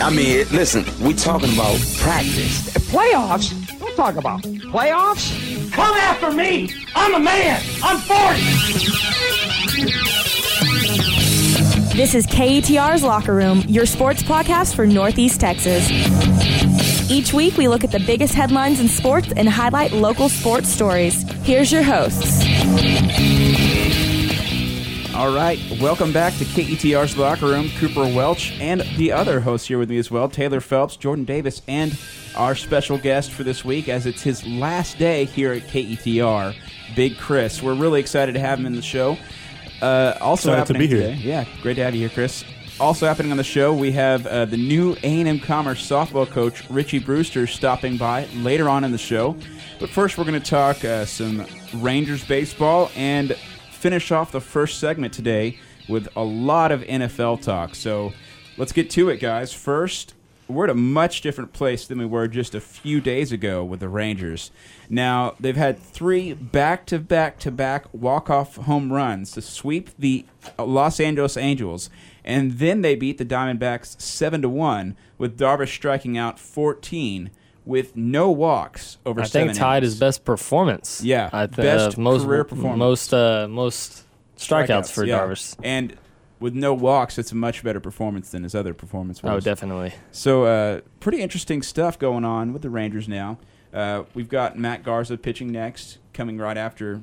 I mean, listen, we talking about practice. Playoffs? Don't talk about playoffs. Come after me. I'm a man. I'm 40. This is KETR's Locker Room, your sports podcast for Northeast Texas. Each week, we look at the biggest headlines in sports and highlight local sports stories. Here's your hosts. All right, welcome back to KETR's Locker Room. Cooper Welch and the other hosts here with me as well, Taylor Phelps, Jordan Davis, and our special guest for this week, as it's his last day here at KETR, Big Chris. We're really excited to have him in the show. Also excited to be here. Today, yeah, great to have you here, Chris. Also happening on the show, we have the new A&M Commerce softball coach, Richie Brewster, stopping by later on in the show. But first, we're going to talk some Rangers baseball and finish off the first segment today with a lot of NFL talk. So let's get to it, guys. First, we're at a much different place than we were just a few days ago with the Rangers. Now, they've had 3 back-to-back walk-off home runs to sweep the Los Angeles Angels, and then they beat the Diamondbacks 7-1, with Darvish striking out 14 with no walks over 7 innings. I think tied his best performance. Yeah, best career performance. Most strikeouts for Darvish. And with no walks, it's a much better performance than his other performance was. Oh, definitely. So pretty interesting stuff going on with the Rangers now. We've got Matt Garza pitching next, coming right after,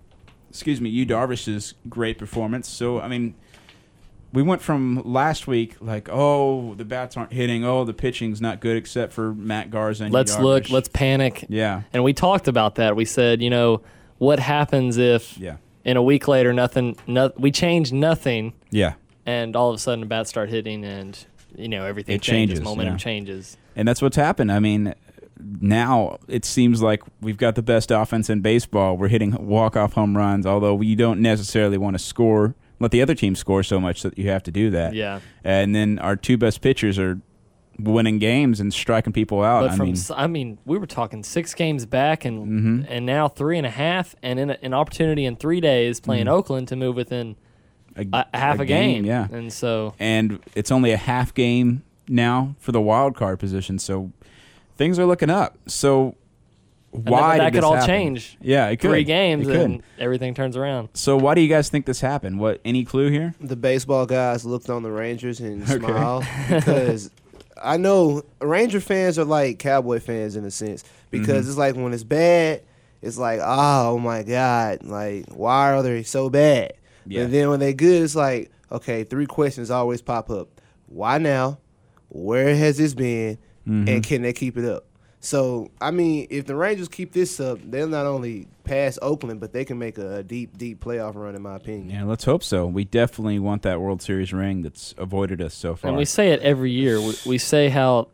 Yu Darvish's great performance. So, I mean, we went from last week like, oh, the bats aren't hitting, oh, the pitching's not good except for Matt Garza and Let's Yu Darvish. look, let's panic. Yeah. And we talked about that. We said, what happens if in a week later we change nothing, and all of a sudden the bats start hitting and, everything changes. Momentum changes. And that's what's happened. I mean, now it seems like we've got the best offense in baseball. We're hitting walk-off home runs, although we don't necessarily want to let the other team score so much that you have to do that. Yeah. And then our 2 best pitchers are winning games and striking people out. But we were talking 6 games back and now 3.5, and in an opportunity in 3 days playing Oakland to move within a half a game. Yeah. And it's only a half game now for the wild card position, so things are looking up. So why that did this could all happen? change? Yeah, it could. 3 games and everything turns around. So why do you guys think this happened? Any clue here? The baseball guys looked on the Rangers and smiled because I know Ranger fans are like Cowboy fans in a sense, because it's like when it's bad, it's like, oh my God, like why are they so bad? Yeah. And then when they're good, it's like, okay, 3 questions always pop up. Why now? Where has this been? And can they keep it up? So, I mean, if the Rangers keep this up, they'll not only pass Oakland, but they can make a deep, deep playoff run, in my opinion. Yeah, let's hope so. We definitely want that World Series ring that's avoided us so far. And we say it every year. We say how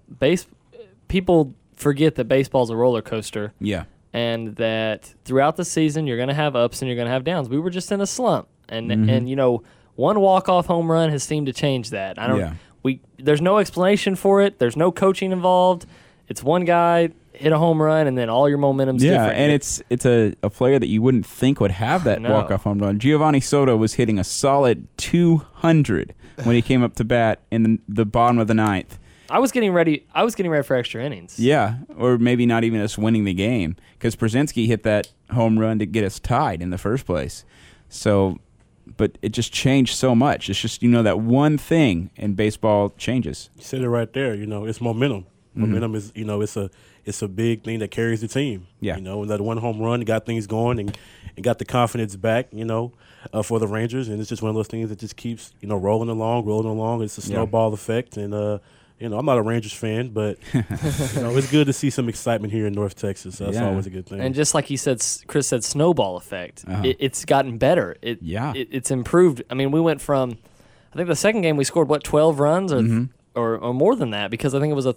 people forget that baseball's a roller coaster. Yeah. And that throughout the season, you're going to have ups and you're going to have downs. We were just in a slump. And one walk-off home run has seemed to change that. There's no explanation for it. There's no coaching involved. It's one guy hit a home run, and then all your momentum's different. Yeah, and it's a player that you wouldn't think would have that walk-off home run. Giovanni Soto was hitting a solid 200 when he came up to bat in the bottom of the 9th. I was getting ready for extra innings. Yeah, or maybe not even us winning the game, because Przinsky hit that home run to get us tied in the first place. So, but it just changed so much. It's just, that one thing in baseball changes. You said it right there. It's momentum. Momentum is, it's a big thing that carries the team. Yeah. That one home run got things going and got the confidence back, for the Rangers. And it's just one of those things that just keeps, rolling along. It's a snowball effect. And, I'm not a Rangers fan, but, it's good to see some excitement here in North Texas. So that's always a good thing. And just like Chris said, snowball effect. It's gotten better. It's improved. I mean, we went from, I think the second game we scored, 12 runs or more than that, because I think it was a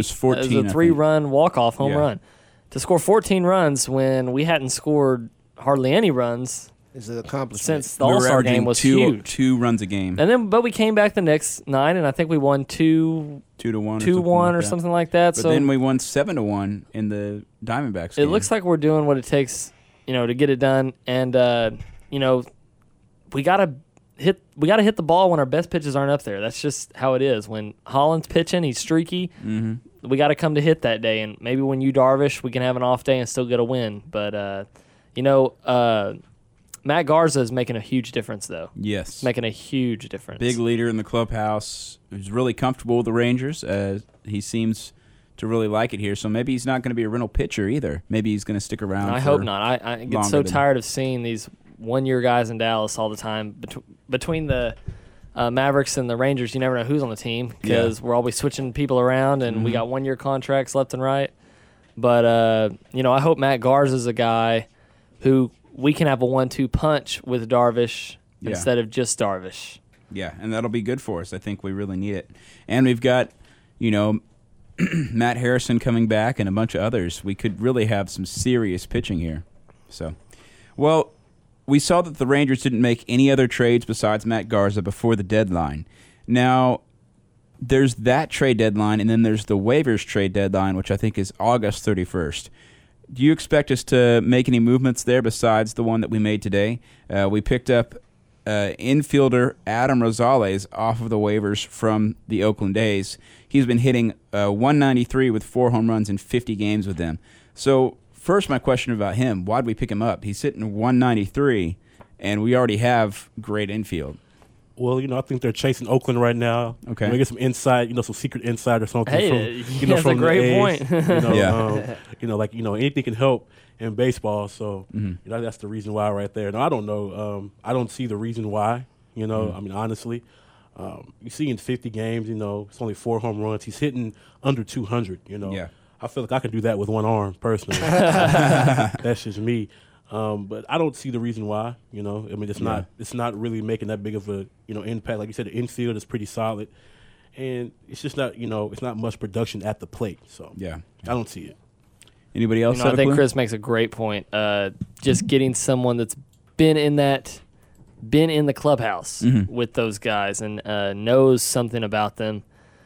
3-run walk-off home run. To score 14 runs when we hadn't scored hardly any runs is an accomplishment. Since the All-Star game was huge. 2 runs a game. But we came back the next 9, and I think we won 2-1 or something like that. But then we won 7-1 in the Diamondbacks game. It looks like we're doing what it takes, to get it done. And, we got to we got to hit the ball when our best pitches aren't up there. That's just how it is. When Holland's pitching, he's streaky. Mm-hmm. We got to come to hit that day, and maybe when you Darvish, we can have an off day and still get a win. But Matt Garza is making a huge difference, though. Yes, making a huge difference. Big leader in the clubhouse. Who's really comfortable with the Rangers. He seems to really like it here. So maybe he's not going to be a rental pitcher either. Maybe he's going to stick around. I hope not. I get so tired of seeing these one-year guys in Dallas all the time. Between the Mavericks and the Rangers, you never know who's on the team because we're always switching people around, and we got one-year contracts left and right. But, I hope Matt Garza is a guy who we can have a 1-2 punch with Darvish instead of just Darvish. Yeah, and that'll be good for us. I think we really need it. And we've got, Matt Harrison coming back and a bunch of others. We could really have some serious pitching here. So, well, we saw that the Rangers didn't make any other trades besides Matt Garza before the deadline. Now, there's that trade deadline, and then there's the waivers trade deadline, which I think is August 31st. Do you expect us to make any movements there besides the one that we made today? We picked up infielder Adam Rosales off of the waivers from the Oakland A's. He's been hitting 193 with 4 home runs in 50 games with them. So first, my question about him, why'd we pick him up? He's hitting 193, and we already have great infield. Well, I think they're chasing Oakland right now. Okay. Maybe get some insight, some secret insight or something. Hey, from, that's from a great point. Anything can help in baseball. So, that's the reason why right there. No, I don't know. I don't see the reason why, I mean, honestly. You see in 50 games, it's only 4 home runs. He's hitting under 200, Yeah. I feel like I can do that with one arm, personally. That's just me. But I don't see the reason why, I mean, it's not really making that big of a, impact. Like you said, the infield is pretty solid, and it's just not, it's not much production at the plate. So yeah, I don't see it. Anybody else? I think Chris makes a great point. Just getting someone that's been in the clubhouse with those guys and knows something about them.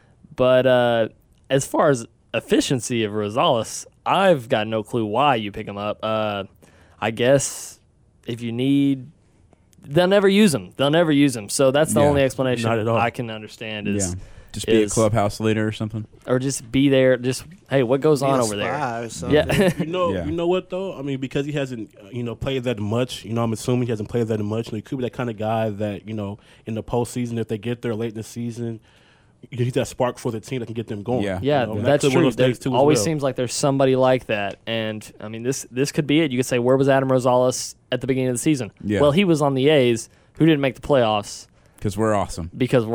But as far as efficiency of Rosales, I've got no clue why you pick him up. I guess if you need, they'll never use him. So that's the only explanation I can understand is just be a clubhouse leader or something, or just be there. Just hey, what goes on over there? Yeah, you know what though? I mean, because he hasn't played that much. I'm assuming he hasn't played that much. He could be that kind of guy that in the postseason, if they get there late in the season, he's that spark for the team that can get them going. Yeah, that's true. There always seems like there's somebody like that. And, I mean, this could be it. You could say, where was Adam Rosales at the beginning of the season? Yeah. Well, he was on the A's, who didn't make the playoffs. Because we're awesome.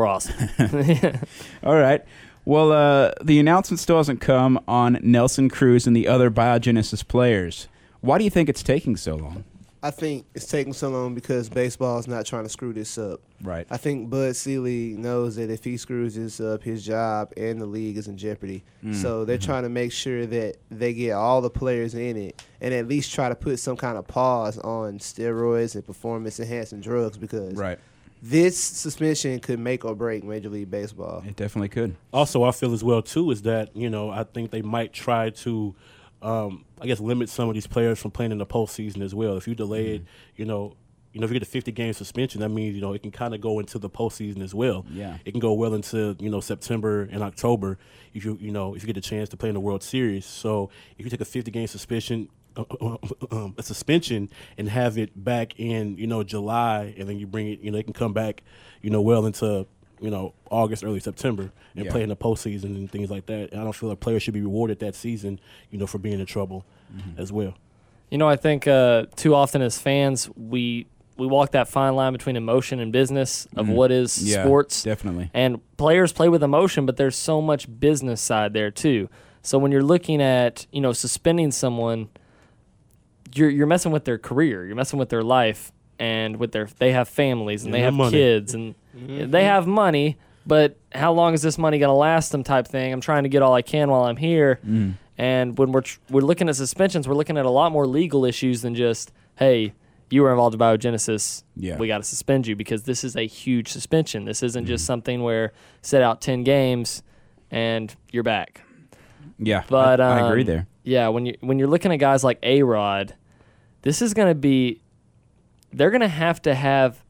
All right. Well, the announcement still hasn't come on Nelson Cruz and the other Biogenesis players. Why do you think it's taking so long? I think it's taking so long because baseball is not trying to screw this up. Right. I think Bud Selig knows that if he screws this up, his job and the league is in jeopardy. So they're trying to make sure that they get all the players in it and at least try to put some kind of pause on steroids and performance-enhancing drugs because this suspension could make or break Major League Baseball. It definitely could. Also, I feel as well, too, is that, I think they might try to limit some of these players from playing in the postseason as well. If you delay it, if you get a 50-game suspension, that means, it can kind of go into the postseason as well. Yeah. It can go well into, September and October if you get a chance to play in the World Series. So if you take a 50-game suspension and have it back in, July, and then you bring it, it can come back, well into, August, early September and play in the postseason and things like that. And I don't feel like players should be rewarded that season, for being in trouble as well. I think too often as fans, we walk that fine line between emotion and business of what is sports. Definitely. And players play with emotion, but there's so much business side there too. So when you're looking at, suspending someone, you're messing with their career, you're messing with their life, and they have families and they have kids and they have money, but how long is this money going to last them type thing? I'm trying to get all I can while I'm here. And when we're looking at suspensions, we're looking at a lot more legal issues than just, hey, you were involved in biogenesis, we got to suspend you, because this is a huge suspension. This isn't just something where sit out 10 games and you're back. Yeah, but I agree there. Yeah, when you're looking at guys like A-Rod, this is going to be – they're going to have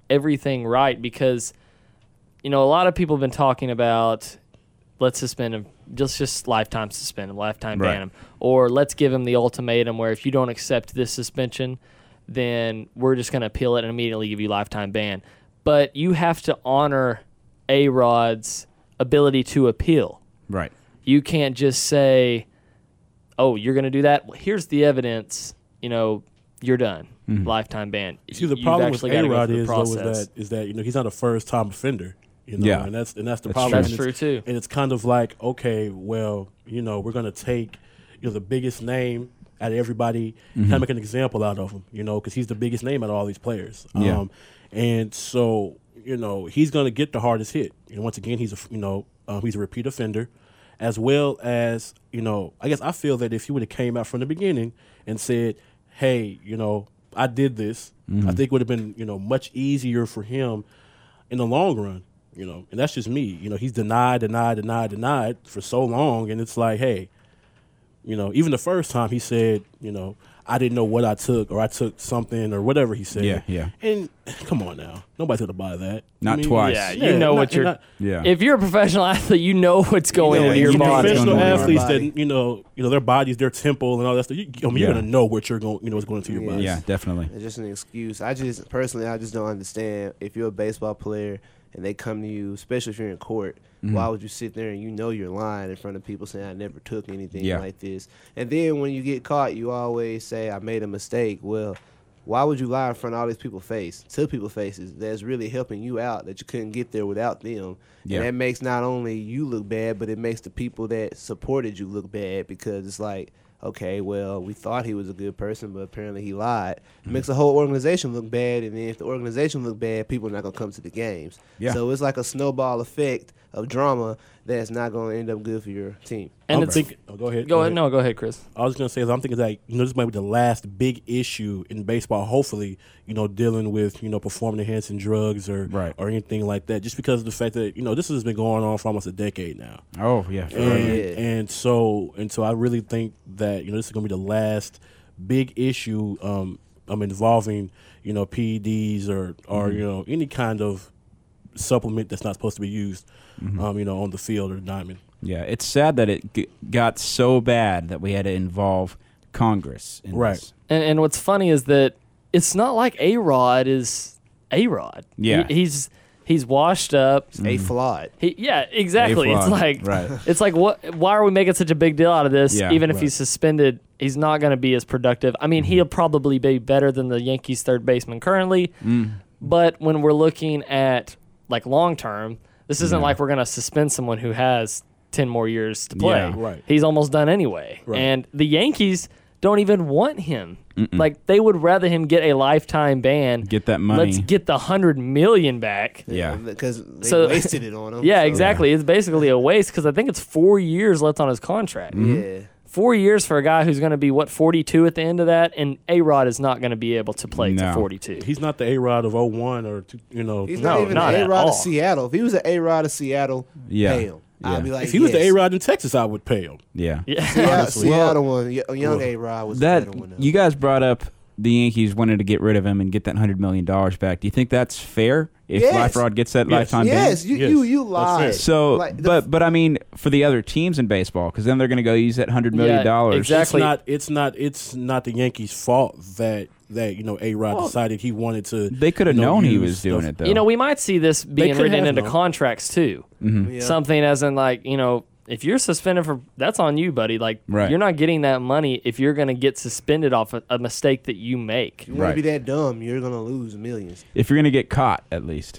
everything right because, a lot of people have been talking about let's suspend him, just lifetime suspend him, lifetime ban him, or let's give him the ultimatum where if you don't accept this suspension, then we're just going to appeal it and immediately give you lifetime ban. But you have to honor A-Rod's ability to appeal. Right. You can't just say, oh, you're going to do that? Well, here's the evidence. You're done. Lifetime ban. See, the problem with A-Rod is that he's not a first-time offender. And that's the problem. That's true too. And it's kind of like, okay, well, we're going to take the biggest name out of everybody, kind of make an example out of him, because he's the biggest name out of all these players. And so, he's going to get the hardest hit. Once again, he's a repeat offender, as well as, I guess I feel that if he would have came out from the beginning and said, hey, I did this, I think it would have been, much easier for him in the long run, and that's just me. He's denied for so long, and it's like, hey, even the first time he said, I didn't know what I took, or I took something, or whatever he said. Yeah. And come on now, nobody's gonna buy that. Not twice. Yeah, you know what you're. If you're a professional athlete, you know what's going into your body. Professional athletes that their bodies, their temple, and all that stuff. You're gonna know what you're going, what's going into your body. Yeah, definitely. It's just an excuse. I just don't understand if you're a baseball player and they come to you, especially if you're in court. Why would you sit there and you're lying in front of people saying I never took anything like this? And then when you get caught, you always say I made a mistake. Well, why would you lie in front of all these people's faces that's really helping you out that you couldn't get there without them? Yeah. And that makes not only you look bad, but it makes the people that supported you look bad because it's like, okay, well, we thought he was a good person, but apparently he lied. It makes the whole organization look bad, and then if the organization look bad, people are not going to come to the games. Yeah. So it's like a snowball effect of drama that's not going to end up good for your team. And go ahead. Go ahead. No, go ahead, Chris. I was going to say, I'm thinking that this might be the last big issue in baseball. Hopefully, dealing with performance-enhancing drugs or anything like that. Just because of the fact that this has been going on for almost a decade now. Oh yeah, and so I really think that this is going to be the last big issue involving PEDs or any kind of supplement that's not supposed to be used on the field or diamond. Yeah, it's sad that it got so bad that we had to involve Congress in this. And what's funny is that it's not like A-Rod is A-Rod. Yeah. He's washed up. A-flawed. Exactly. A-flawed. It's like why are we making such a big deal out of this? Even if he's suspended, he's not going to be as productive. I mean, he'll probably be better than the Yankees third baseman currently. But when we're looking at long term, this isn't like we're going to suspend someone who has 10 more years to play. Yeah, right. He's almost done anyway. Right. And the Yankees don't even want him. Like, they would rather him get a lifetime ban. Get that money. Let's get the $100 million back. Yeah, because they wasted it on him. Yeah, so. Exactly. It's basically a waste because I think it's 4 years left on his contract. Yeah. 4 years for a guy who's going to be, 42 at the end of that? And A-Rod is not going to be able to play to 42. He's not the A-Rod of 01 or, He's not even the A-Rod of Seattle. If he was an A-Rod of Seattle, pay him. I'd be like, if he was the A-Rod in Texas, I would pay him. Yeah. Seattle one, young A-Rod was the better one. You guys brought up the Yankees wanted to get rid of him and get that $100 million back. Do you think that's fair? If Liferod gets that lifetime ban? Yes, you lied. So, but I mean, for the other teams in baseball, because then they're going to go use that $100 million. Exactly. It's not the Yankees' fault that A-Rod decided he wanted to. They could have known he was doing it, though. We might see this being written into contracts too. Something as in if you're suspended that's on you, buddy. You're not getting that money if you're going to get suspended off a mistake that you make. If you want to be that dumb, you're going to lose millions. If you're going to get caught, at least.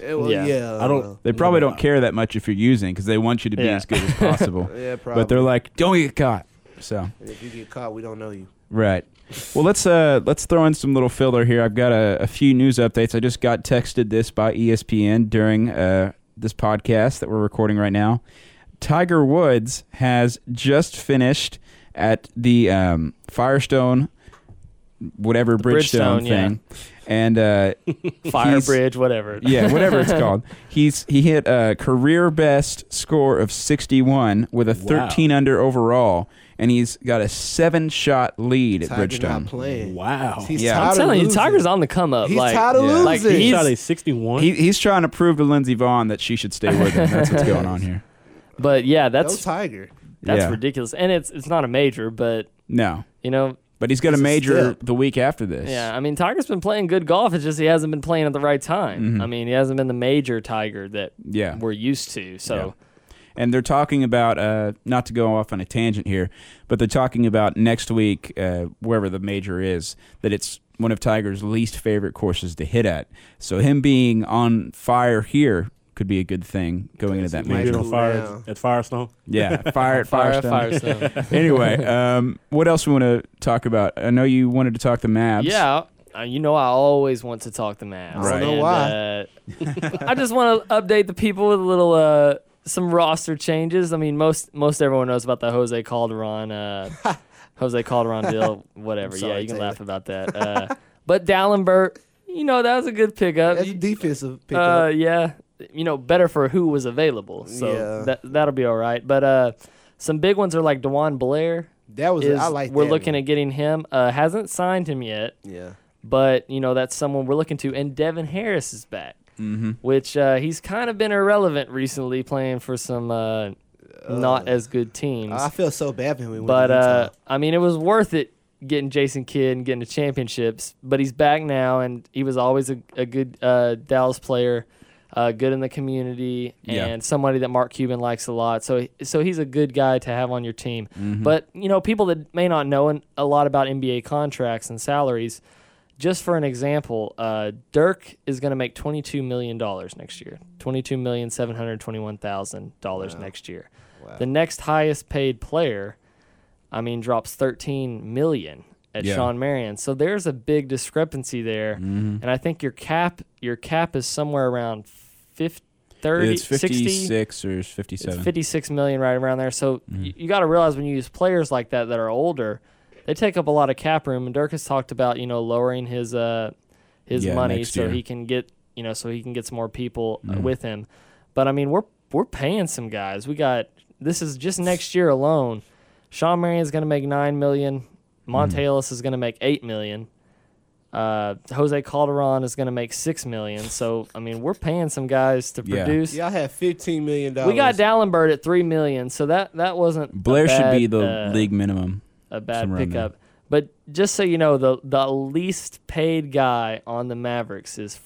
They probably don't care that much if you're using because they want you to be as good as possible. Probably. But they're like, don't get caught. So. And if you get caught, we don't know you. Right. Well, let's throw in some little filler here. I've got a few news updates. I just got texted this by ESPN during this podcast that we're recording right now. Tiger Woods has just finished at the Firestone whatever Bridgestone thing. Yeah. And Fire Bridge, whatever. Yeah, whatever it's called. He hit a career best score of 61 with a 13 under overall, and he's got a 7-shot lead at Bridgestone. Not playing. Wow. I'm telling you, Tiger's on the come up. He's tired of losing. Like, he shot a 61. He's trying to prove to Lindsey Vonn that she should stay with him. That's what's going on here. But yeah, that's Tiger. That's ridiculous, and it's not a major, but no, But he's got a major the week after this. Yeah, I mean, Tiger's been playing good golf. It's just he hasn't been playing at the right time. Mm-hmm. I mean, he hasn't been the major Tiger that we're used to. So, and they're talking about not to go off on a tangent here, but they're talking about next week, wherever the major is, that it's one of Tiger's least favorite courses to hit at. So him being on fire here could be a good thing going into that major. On fire at Firestone? Yeah, fire at Firestone. Anyway, what else we want to talk about? I know you wanted to talk the Mavs. Yeah, I always want to talk the Mavs. Right. I don't know why. I just want to update the people with a little some roster changes. I mean, most everyone knows about the Jose Calderon deal, whatever. Sorry, you can Taylor. laugh about that. But Dallenberg, that was a good pickup. That's a defensive pickup. Yeah. Better for who was available. So that'll be all right. But some big ones are like DeJuan Blair. I like that. We're looking at getting him. Hasn't signed him yet. Yeah. But, that's someone we're looking to. And Devin Harris is back, which he's kind of been irrelevant recently playing for some not as good teams. I feel so bad when we went. But, it was worth it getting Jason Kidd and getting the championships. But he's back now, and he was always a good Dallas player. Good in the community, and somebody that Mark Cuban likes a lot. So he's a good guy to have on your team. Mm-hmm. But, people that may not know a lot about NBA contracts and salaries, just for an example, Dirk is going to make $22 million next year, $22,721,000 next year. Wow. The next highest paid player, drops $13 million. At Sean Marion. So there's a big discrepancy there. Mm-hmm. And I think your cap is somewhere around 30, it's 56 60, or 57. It's $56 million right around there. So you got to realize when you use players like that are older, they take up a lot of cap room. And Dirk has talked about, lowering his money so he can get, some more people with him. But we're paying some guys. This is just next year alone. Sean Marion is going to make $9 million. Monte Ellis is going to make $8 million. Jose Calderon is going to make $6 million. So we're paying some guys to produce. Y'all have $15 million. We got Dallenberg at $3 million, so that wasn't Blair should be the league minimum. A bad pickup. But just so you know, the least paid guy on the Mavericks is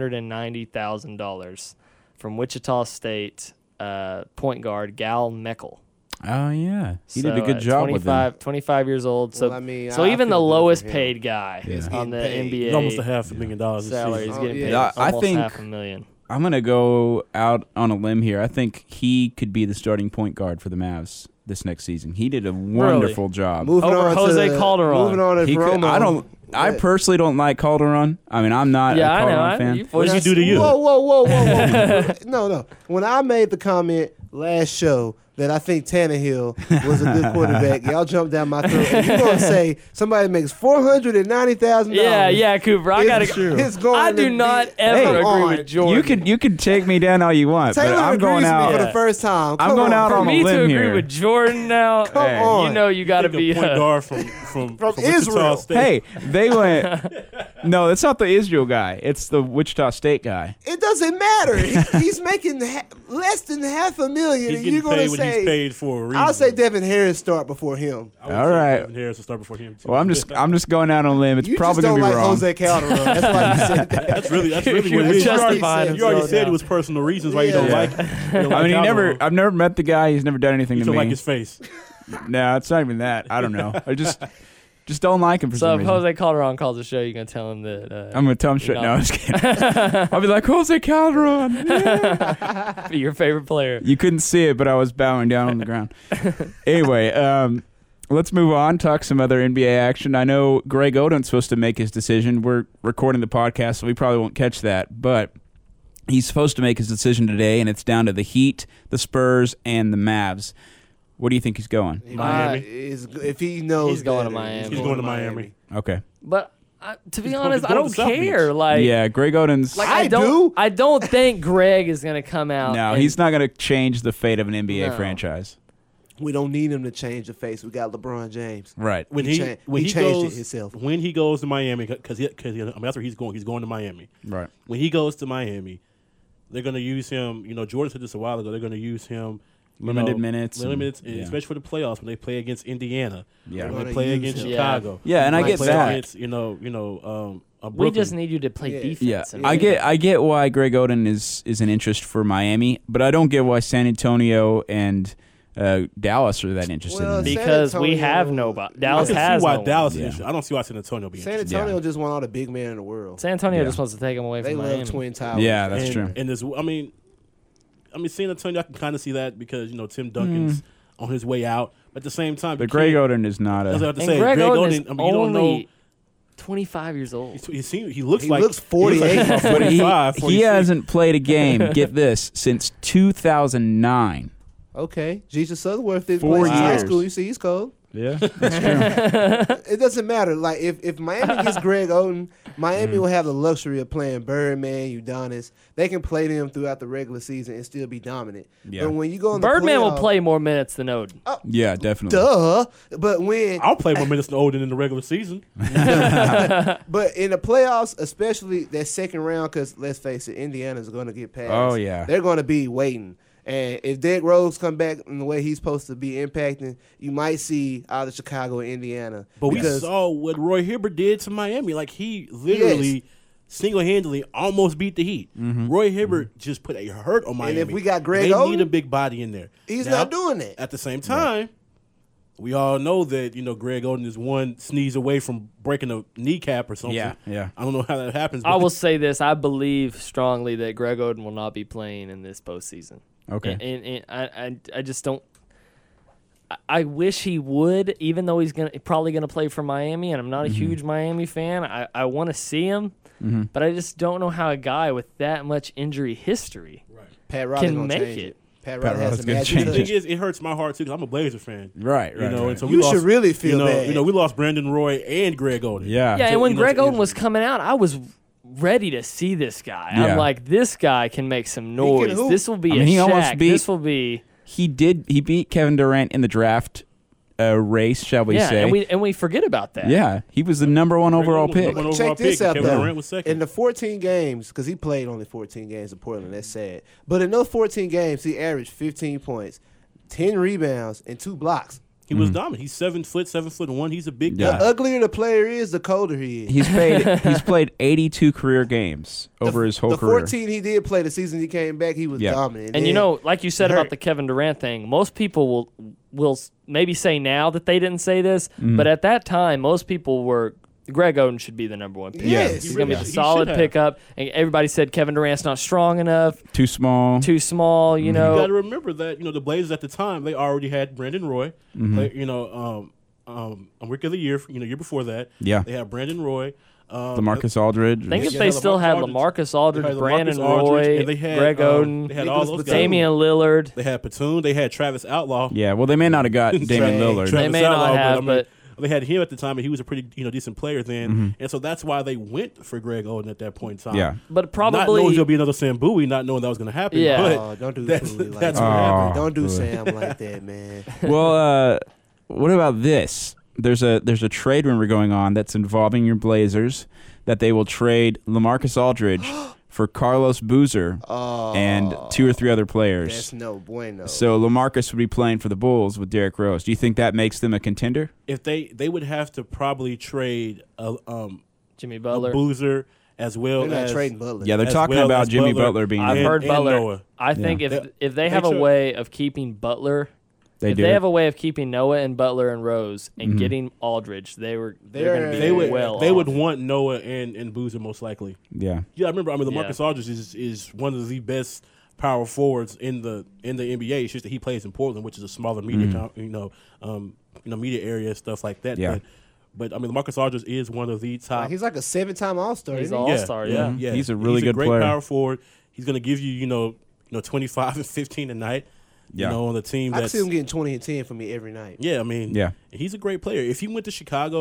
$490,000 from Wichita State point guard Gal Meckel. Oh, yeah. He did a good job with them. 25 years old. So, I even the feel lowest paid guy on the paid. NBA He's almost $500,000 salary is getting paid I almost think $500,000. I'm going to go out on a limb here. I think he could be the starting point guard for the Mavs this next season. He did a wonderful job. Over Jose Calderon. Moving on to I personally don't like Calderon. I'm not a Calderon fan. What did he do to you? Whoa. No. When I made the comment last show that I think Tannehill was a good quarterback, y'all jumped down my throat. And you're going to say somebody makes $490,000. Yeah, Cooper. I do not ever agree with Jordan. You can take me down all you want, Taylor but I'm going out for the first time. I'm going out on a limb here. For me to agree with Jordan now, Come on. You got to be a point guard from Israel. State. Hey, they went. No, it's not the Israel guy. It's the Wichita State guy. It doesn't matter. He's making less than $500,000. He's and getting you're going to paid what say he's paid for a reason. I'll say Devin Harris start before him. All right. Devin Harris will start before him too. Well, I'm just going out on a limb. It's You probably just going don't to be like wrong. Jose Calderon. That's why you said that. That's really what it You're is. justifying You already himself said now. it was personal reasons why you don't like him. I've never met the guy. He's never done anything You to don't me. like his face. No, it's not even that. I don't know. I just don't like him for So some if reason. Jose Calderon calls the show, you're going to tell him that... I'm going to tell him straight. No, I'm just kidding. I'll be like, Jose Calderon. Yeah. your favorite player. You couldn't see it, but I was bowing down on the ground. Anyway, let's move on, talk some other NBA action. I know Greg Oden's supposed to make his decision. We're recording the podcast, so we probably won't catch that. But he's supposed to make his decision today, and it's down to the Heat, the Spurs, and the Mavs. Where do you think he's going? Miami. If he knows He's going to better, Miami. He's going to Miami. Okay. But to be He's honest, I going don't to South care. Beach. Like, Yeah, Greg Oden's. like I I don't think Greg is going to come out. No, and- he's not going to change the fate of an NBA No. franchise. We don't need him to change the face. We got LeBron James. Right. When He he changed goes it himself. when he goes to Miami, because that's where he's going. He's going to Miami. Right. When he goes to Miami, they're going to use him. Jordan said this a while ago. They're going to use him Limited minutes. and especially for the playoffs when they play against Indiana. Yeah. when They're they play gonna against use him. Chicago. Yeah, and I Might get play that. Against, we Brooklyn. just need you to play Yeah. defense. Yeah, and I get why Greg Oden is an interest for Miami, but I don't get why San Antonio and Dallas are that interested Well, in him. San because we Antonio- have nobody. I Dallas can has see why no one. Dallas. Yeah. Is I don't see why San Antonio being San interested. Antonio just want all the big men in the world. San Antonio Yeah. just wants to take him away They from love Miami. Twin Towers. Yeah, that's and, true. And there's, I mean, San Antonio, I can kind of see that because Tim Duncan's on his way out. But at the same time, But Greg Oden is not That's what I a. have to And say. Greg Oden is you don't know. only 25 years old. He looks He like looks 48. He looks like But he 45, 46. hasn't played a game. Get this since 2009. Okay. Jesus Sutherworth didn't 4 play since high years. school. You see, he's cold. Yeah, that's true. It doesn't matter. Like if Miami gets Greg Oden, Miami will have the luxury of playing Birdman, Udonis. They can play them throughout the regular season and still be dominant. Yeah. But when you go in Birdman the will playoff- play more minutes than Oden. Yeah, definitely. Duh. But when I'll play more minutes than Oden in the regular season. but in the playoffs, especially that second round, because let's face it, Indiana's going to get past. Oh, yeah. They're going to be waiting. And if Derrick Rose come back in the way he's supposed to be impacting, you might see out of Chicago and Indiana. But we Because- saw what Roy Hibbert did to Miami. Like, he literally single-handedly almost beat the Heat. Roy Hibbert just put a hurt on Miami. if we got Greg they Oden, need a big body in there. he's Now, not doing that. At the same time, we all know that Greg Oden is one sneeze away from breaking a kneecap or something. Yeah. I don't know how that happens. I but- will say this: I believe strongly that Greg Oden will not be playing in this postseason. Okay. And I just don't. I wish he would, even though he's probably gonna play for Miami, and I'm not a huge Miami fan. I want to see him, but I just don't know how a guy with that much injury history Pat Riley can gonna make change it. Pat Pat Riley Riley's has the gonna magic change The touch. thing is, it hurts my heart too because I'm a Blazer fan. Right. And so we You lost, should really feel bad. we lost Brandon Roy and Greg Oden. Yeah. Yeah, So, and when you know, Greg to Oden injury. was coming out, I was ready to see this guy. Yeah. I'm like, this guy can make some noise. hoop. This will be I mean, a he almost Shaq. beat- This will be He beat Kevin Durant in the draft race, shall we say? and we forget about that. Yeah, he was the number one overall Greg Oden was pick. number one Check overall this pick, out, and Kevin though. Durant was second. In the 14 games, because he played only 14 games in Portland, that's sad. But in those 14 games, he averaged 15 points, 10 rebounds, and 2 blocks. He was dominant. He's 7'1". He's a big Yeah. guy. The uglier the player is, the colder he is. He's played 82 carear games over his whole the career. 14 he did play the season he came back, he was Yeah. dominant. And then like you said hurt. about the Kevin Durant thing, most people will maybe say now that they didn't say this, but at that time, most people were Greg Oden should be the number one pick. Yes. He's going to be He the solid should have. pickup. And everybody said Kevin Durant's not strong enough, Too small. too small, you You got to know. remember that the Blazers at the time they already had Brandon Roy. Rookie of the year. Year before that. Yeah. They had Brandon Roy. LaMarcus Aldridge. I think if Yeah, they still had LaMarcus LaMarcus Aldridge, They had Brandon LaMarcus Aldridge, Roy, and they had, Greg Oden, They had all those guys. Damian Lillard. They had Platoon. They had Travis Outlaw. Yeah, well, they may not have got Damian Lillard. They may not have, but they had him at the time, and he was a pretty decent player then, and so that's why they went for Greg Oden at that point in time. Yeah. but not knowing probably there'll be another Sam Bowie, not knowing that was going to happen. Yeah. but Oh, don't do that's, Bowie like that's that. what happened. Don't do boy. Sam like that, man. Well, what about this? There's a trade rumor going on that's involving your Blazers that they will trade LaMarcus Aldridge for Carlos Boozer and 2 or 3 other players. That's no bueno. So LaMarcus would be playing for the Bulls with Derrick Rose. Do you think that makes them a contender? If they would have to probably trade a Jimmy Butler. Boozer as well They're not as trading Butler. Yeah, they're as talking well about as Jimmy Butler being I've there. heard and Butler. Noah. I think They- if they have a should- way of keeping Butler, They if do. they have a way of keeping Noah and Butler and Rose and getting Aldridge, they're going to be They would well they off. would want Noah and Boozer most likely. Yeah. Yeah, I remember. LaMarcus Yeah. Aldridge is one of the best power forwards in the NBA. It's just that he plays in Portland, which is a smaller media media area and stuff like that. Yeah. But LaMarcus Aldridge is one of the top. He's like a 7-time All-Star. He's isn't all- he? All-star, yeah. He's a really good great player. power forward. He's going to give you 25 and 15 a night. Yeah. On the team I can that's see him getting 20 and 10 for me every night. yeah. I mean, Yeah. he's a great player. If he went to Chicago,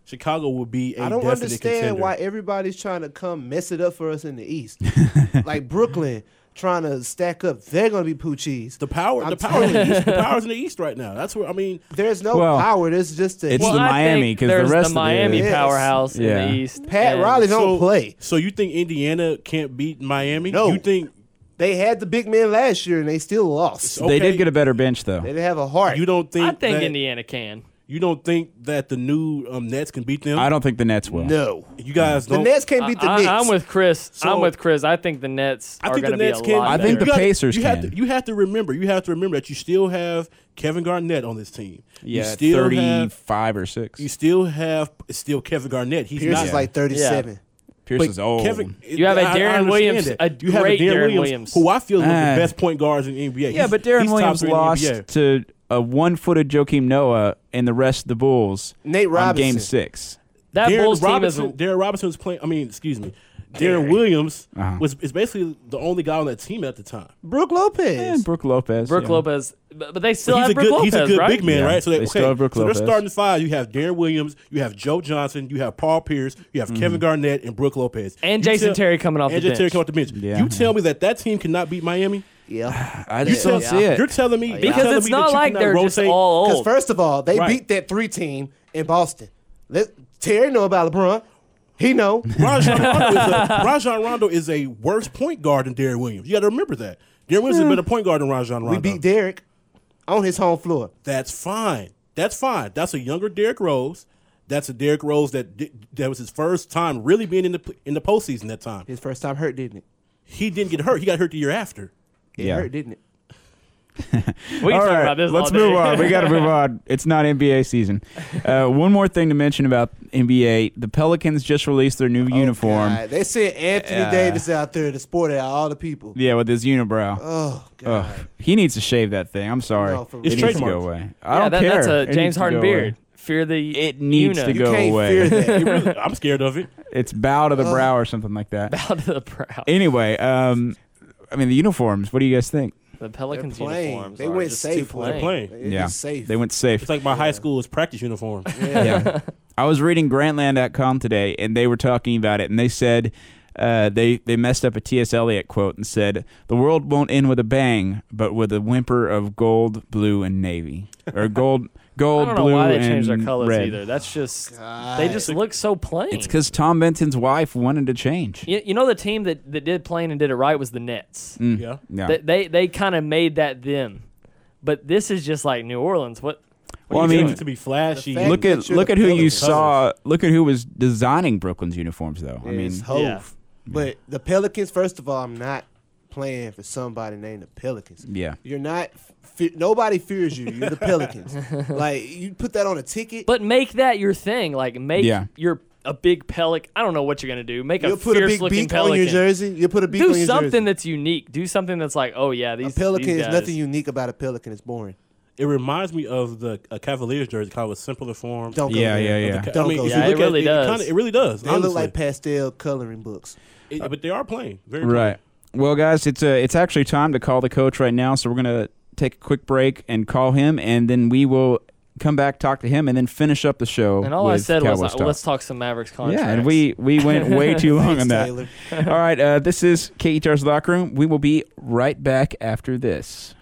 Chicago would be a I don't definite understand contender. why everybody's trying to come mess it up for us in the East. Like Brooklyn trying to stack up, they're going to be Poochies. The power's in the East right now. That's where I mean. There's no power. There's just it's the Miami because the rest the Miami of powerhouse in the East. Pat Riley don't play. So you think Indiana can't beat Miami? No. You think they had the big men last year and they still lost? They did get a better bench though. They didn't have a heart. You don't think? I think that, Indiana can. You don't think that the new Nets can beat them? I don't think the Nets will. No. You guys don't. The Nets can't beat the Knicks. I'm with Chris. I think the Nets are going to be a lot I think better. the Pacers can. You have to remember that you still have Kevin Garnett on this team. Yeah, you still 35 or 6. You still have Kevin Garnett. He's Pierce not is like 37. Yeah. Pierce is old. You have a Darren Williams, Darren Williams, who I feel is one of the best point guards in the NBA. Yeah, but Darren Williams lost to a one-footed Joakim Noah and the rest of the Bulls. Nate Robinson. On Game 6. That Bulls team is Darren Robinson was playing. Darren Williams is basically the only guy on that team at the time. Brooke Lopez. Yeah, Brooke Lopez. But they still have Brooke Lopez, he's a good right? big man, right? So they still have Brooke Lopez. They're starting 5. You have Darren Williams, you have Joe Johnson, you have Paul Pierce, you have Kevin Garnett, and Brooke Lopez. And Jason Terry coming off the bench. Yeah. You tell me that team cannot beat Miami? Yeah. I just don't see it. You're telling me. Because it's not like they're just all Because old. first of all, they beat that 3 team in Boston. Terry know about LeBron. He know. Rajon Rondo is a worse point guard than Darren Williams. You got to remember that. Darren Williams is a better point guard than Rajon Rondo. We beat Derrick on his home floor. That's fine. That's a younger Derrick Rose. That's a Derrick Rose that was his first time really being in the postseason that time. His first time hurt, didn't it? He didn't get hurt. He got hurt the year after. It hurt, didn't it? We can talk about this let's all day. move on. We got to move on. It's not NBA season. One more thing to mention about NBA. The Pelicans just released their new uniform. God. They sent Anthony Davis out there to sport it out all the people. Yeah, with his unibrow. Oh, God. He needs to shave that thing. I'm sorry. No, it needs to go away. I don't care. That's a It James needs to Harden go beard. away. Fear the It needs to go can't away. fear that. I'm scared of it. It's bow to the brow or something like that. Bow to the brow. Anyway, the uniforms. What do you guys think? The Pelicans uniforms. They are went just safe. too plain. They're playing. They're safe. They went safe. It's like my high school's practice uniform. Yeah. I was reading Grantland.com today, and they were talking about it, and they said they messed up a T.S. Eliot quote and said, "The world won't end with a bang, but with a whimper of gold, blue, and navy." Or gold, I don't know blue, why they and changed their colors red. either. That's just they just look so plain. It's because Tom Benton's wife wanted to change. You know the team that did plain and did it right was the Nets. Yeah. They kind of made that them, but this is just like New Orleans. What Well, I You mean, want it to be flashy. fact- look at You're who the you Pelicans. saw. Look at who was designing Brooklyn's uniforms, though. I mean, It's Hove. Yeah. But the Pelicans, first of all, I'm not playing for somebody named the Pelicans. yeah. You're not. Nobody fears you. You're the Pelicans. Like, you put that on a ticket. But make that your thing. Like make Yeah. your a big pelican. I don't know what you're gonna do. Make You'll a put a fierce big looking beak on pelican. your jersey. You'll put a beak Do on your something jersey. that's unique. Do something that's like, oh yeah, A Pelican these is guys. nothing unique about a Pelican. It's boring. It reminds me of the Cavaliers jersey, kind of a simpler form. Don't go Yeah, there. yeah, yeah. Don't I mean, go if there. you Yeah, look it really at does. It really does. They look honestly. like pastel coloring books. But they are playing. Very Right. Well, guys, it's actually time to call the coach right now. So we're gonna take a quick break and call him, and then we will come back, talk to him, and then finish up the show. And all I with said was, Cowboys talk. let's talk some Mavericks contracts. Yeah, and we went way too long on that. Taylor. All right, this is KETR's Locker Room. We will be right back after this.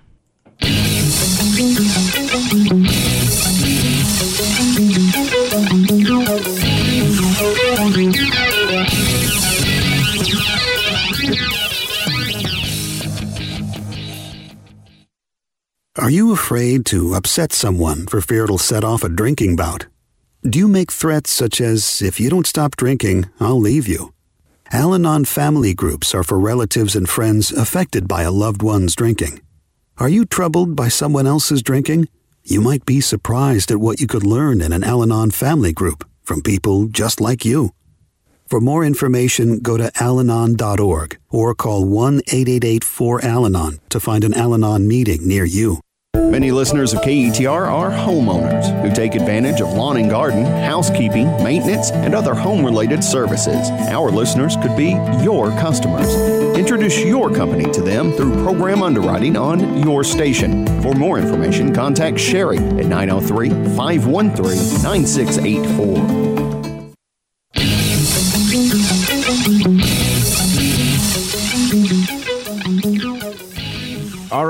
Are you afraid to upset someone for fear it'll set off a drinking bout? Do you make threats such as, if you don't stop drinking, I'll leave you? Al-Anon family groups are for relatives and friends affected by a loved one's drinking. Are you troubled by someone else's drinking? You might be surprised at what you could learn in an Al-Anon family group from people just like you. For more information, go to alanon.org or call 1-888-4AL-ANON to find an Al-Anon meeting near you. Many listeners of KETR are homeowners who take advantage of lawn and garden, housekeeping, maintenance, and other home-related services. Our listeners could be your customers. Introduce your company to them through program underwriting on your station. For more information, contact Sherry at 903-513-9684.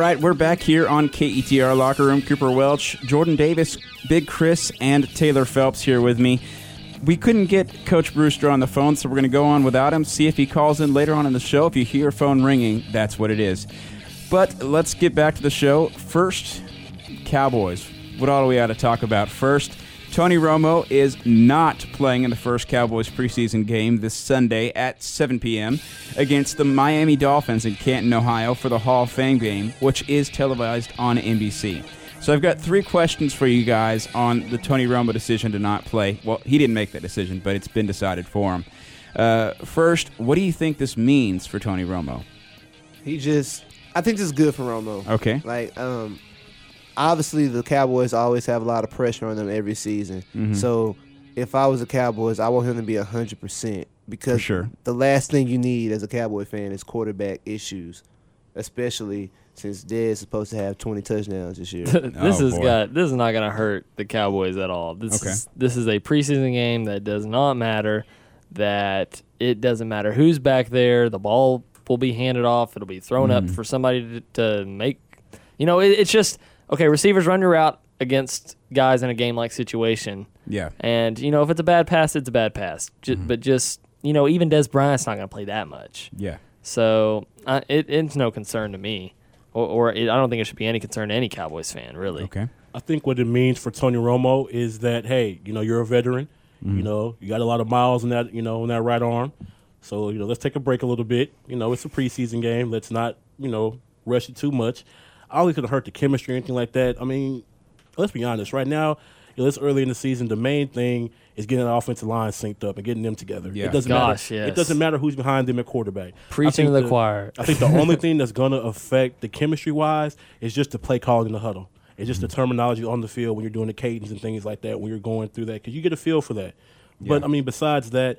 right, we're back here on KETR Locker Room. Cooper Welch, Jordan Davis, Big Chris, and Taylor Phelps here with me. We couldn't get Coach Brewster on the phone, so we're going to go on without him, see if he calls in later on in the show. If you hear a phone ringing, that's what it is. But let's get back to the show. First, Cowboys. What all do we have to talk about? First, Tony Romo is not playing in the first Cowboys preseason game this Sunday at 7 p.m. against the Miami Dolphins in Canton, Ohio for the Hall of Fame game, which is televised on NBC. So I've got 3 questions for you guys on the Tony Romo decision to not play. Well, he didn't make that decision, but it's been decided for him. First, what do you think this means for Tony Romo? I think this is good for Romo. Okay. Like, obviously the Cowboys always have a lot of pressure on them every season. Mm-hmm. So if I was the Cowboys, I want him to be 100% because the last thing you need as a Cowboy fan is quarterback issues, especially since Dez is supposed to have 20 touchdowns this year. This is not going to hurt the Cowboys at all. This is a preseason game that does not matter. That it doesn't matter who's back there. The ball will be handed off. It'll be thrown up for somebody to make. It's just okay. Receivers run your route against guys in a game-like situation. Yeah. And if it's a bad pass, it's a bad pass. But even Dez Bryant's not going to play that much. Yeah. So it's no concern to me. I don't think it should be any concern to any Cowboys fan, really. Okay. I think what it means for Tony Romo is that, hey, you're a veteran. You got a lot of miles in that, in that right arm. So, let's take a break a little bit. It's a preseason game. Let's not, rush it too much. I don't think it's going to hurt the chemistry or anything like that. I mean, let's be honest. Right now, it's early in the season. The main thing is getting the offensive line synced up and getting them together. Yeah. It doesn't matter. Yes. It doesn't matter who's behind them at quarterback. Preaching to the choir. I think the only thing that's going to affect the chemistry-wise is just the play calling in the huddle. It's just the terminology on the field when you're doing the cadence and things like that, when you're going through that, because you get a feel for that. Yeah. But, besides that,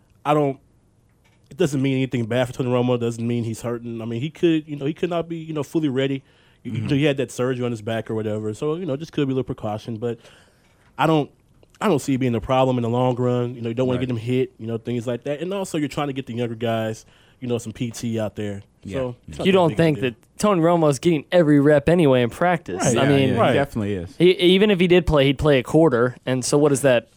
it doesn't mean anything bad for Tony Romo. It doesn't mean he's hurting. He could not be, fully ready. He had that surgery on his back or whatever. So, just could be a little precaution. But I don't see it being a problem in the long run. You don't want to get them hit, things like that. And also you're trying to get the younger guys, some PT out there. Yeah. So you don't think that Tony Romo's getting every rep anyway in practice? Right. He definitely is. Even if he did play, he'd play a quarter. And so what is that?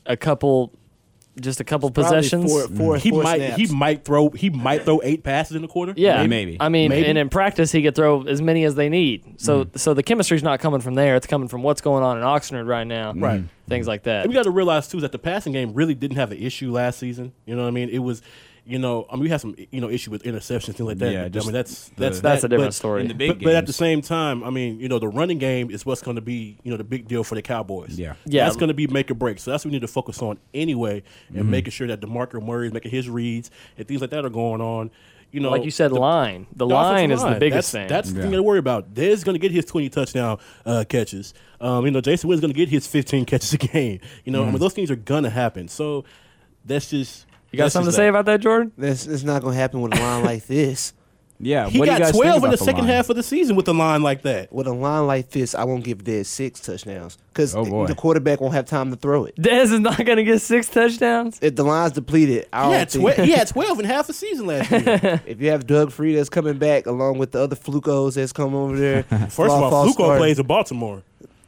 Just a couple possessions. He might throw 8 passes in the quarter. Yeah, maybe. And in practice he could throw as many as they need. So the chemistry's not coming from there. It's coming from what's going on in Oxnard right now. Right. Things like that. And we got to realize too that the passing game really didn't have an issue last season. You know what I mean? It was. We had some, issue with interceptions, things like that. Yeah, that's a different story. But at the same time, the running game is what's going to be, the big deal for the Cowboys. Yeah. That's going to be make or break. So that's what we need to focus on anyway, and making sure that DeMarco Murray is making his reads and things like that are going on. Like you said, line. The line is the biggest thing. That's the thing to worry about. Dez going to get his 20 touchdown catches. Jason Witten's going to get his 15 catches a game. Those things are going to happen. So that's just. You got something to say about that, Jordan? It's not going to happen with a line like this. Yeah, he got 12 in the second half of the season with a line like that. With a line like this, I won't give Dez 6 touchdowns because the quarterback won't have time to throw it. Dez is not going to get 6 touchdowns? If the line's depleted, he had 12 in half a season last year. If you have Doug Free that's coming back along with the other Flukos that's come over there. First of all, Fluko plays in Baltimore.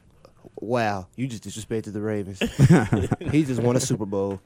Wow, you just disrespected the Ravens. He just won a Super Bowl.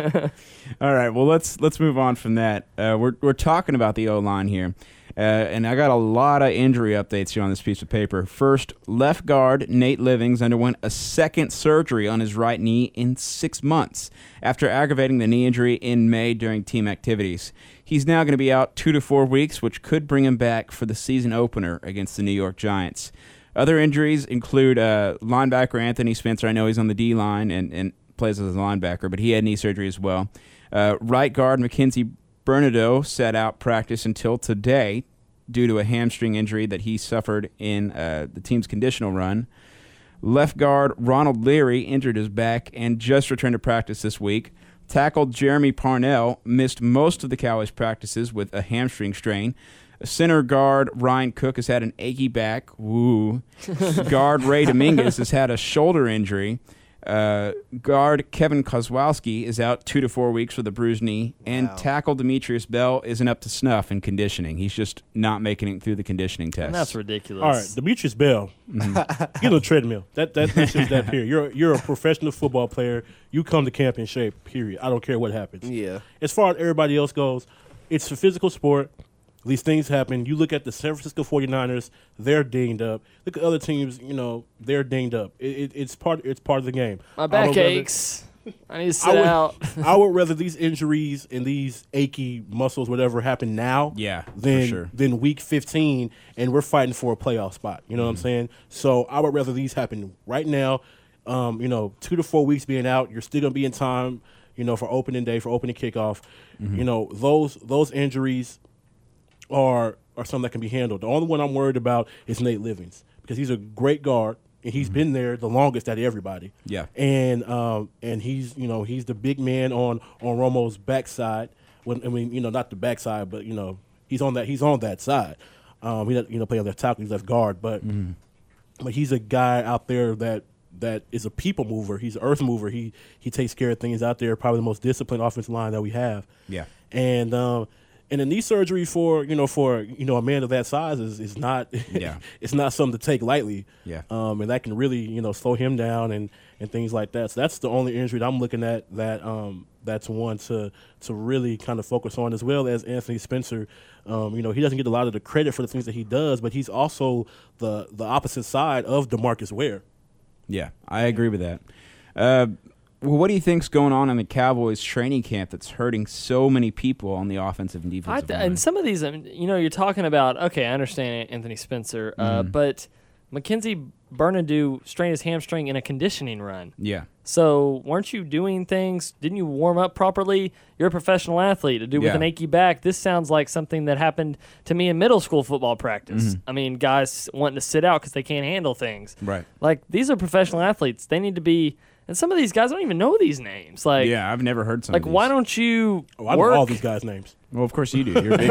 All right, well let's move on from that. We're talking about the O-line here, and I got a lot of injury updates here on this piece of paper. First, left guard Nate Livings underwent a second surgery on his right knee in 6 months after aggravating the knee injury in May during team activities. He's now going to be out 2 to 4 weeks, which could bring him back for the season opener against the New York Giants. Other injuries include linebacker Anthony Spencer. I know he's on the D-line and plays as a linebacker, but he had knee surgery as well. Right guard Mackenzie Bernardo sat out practice until today due to a hamstring injury that he suffered in the team's conditional run. Left guard Ronald Leary injured his back and just returned to practice this week. Tackle Jeremy Parnell missed most of the Cowboys' practices with a hamstring strain. Center guard Ryan Cook has had an achy back. Woo. Guard Ray Dominguez has had a shoulder injury. Guard Kevin Kozłowski is out 2 to 4 weeks with a bruised knee, and tackle Demetrius Bell isn't up to snuff in conditioning. He's just not making it through the conditioning test. And that's ridiculous. All right, Demetrius Bell, get on the treadmill. That's just that period. You're a professional football player. You come to camp in shape, period. I don't care what happens. Yeah. As far as everybody else goes, it's a physical sport. These things happen. You look at the San Francisco 49ers, they're dinged up. Look at other teams, they're dinged up. It's part of the game. My back aches. I need to sit out. I would rather these injuries and these achy muscles, whatever, happen now than week 15, and we're fighting for a playoff spot. You know what I'm saying? So I would rather these happen right now. 2 to 4 weeks being out, you're still going to be in time, for opening day, for opening kickoff. Those injuries are something that can be handled. The only one I'm worried about is Nate Livings, because he's a great guard and he's been there the longest out of everybody. Yeah. And he's he's the big man on Romo's backside. Not the backside, but he's on that side. He play on that tackle, he's left guard, but he's a guy out there that is a people mover. He's an earth mover. He takes care of things out there. Probably the most disciplined offensive line that we have. Yeah. And the knee surgery for a man of that size is not it's not something to take lightly. Yeah. And that can really slow him down and things like that. So that's the only injury that I'm looking at that's one to really kind of focus on, as well as Anthony Spencer. He doesn't get a lot of the credit for the things that he does, but he's also the opposite side of DeMarcus Ware. Yeah, I agree with that. What do you think's going on in the Cowboys training camp that's hurting so many people on the offensive and defensive line? And some of these, you're talking about, okay, I understand Anthony Spencer, but Mackenzie Bernadou strained his hamstring in a conditioning run. Yeah. So weren't you doing things? Didn't you warm up properly? You're a professional athlete. To do with an achy back, this sounds like something that happened to me in middle school football practice. I mean, guys wanting to sit out because they can't handle things. Right. Like, these are professional athletes. They need to be... And some of these guys don't even know these names. Like, yeah, I've never heard some of these. Why don't you I know all these guys' names. Well, of course you do. You're big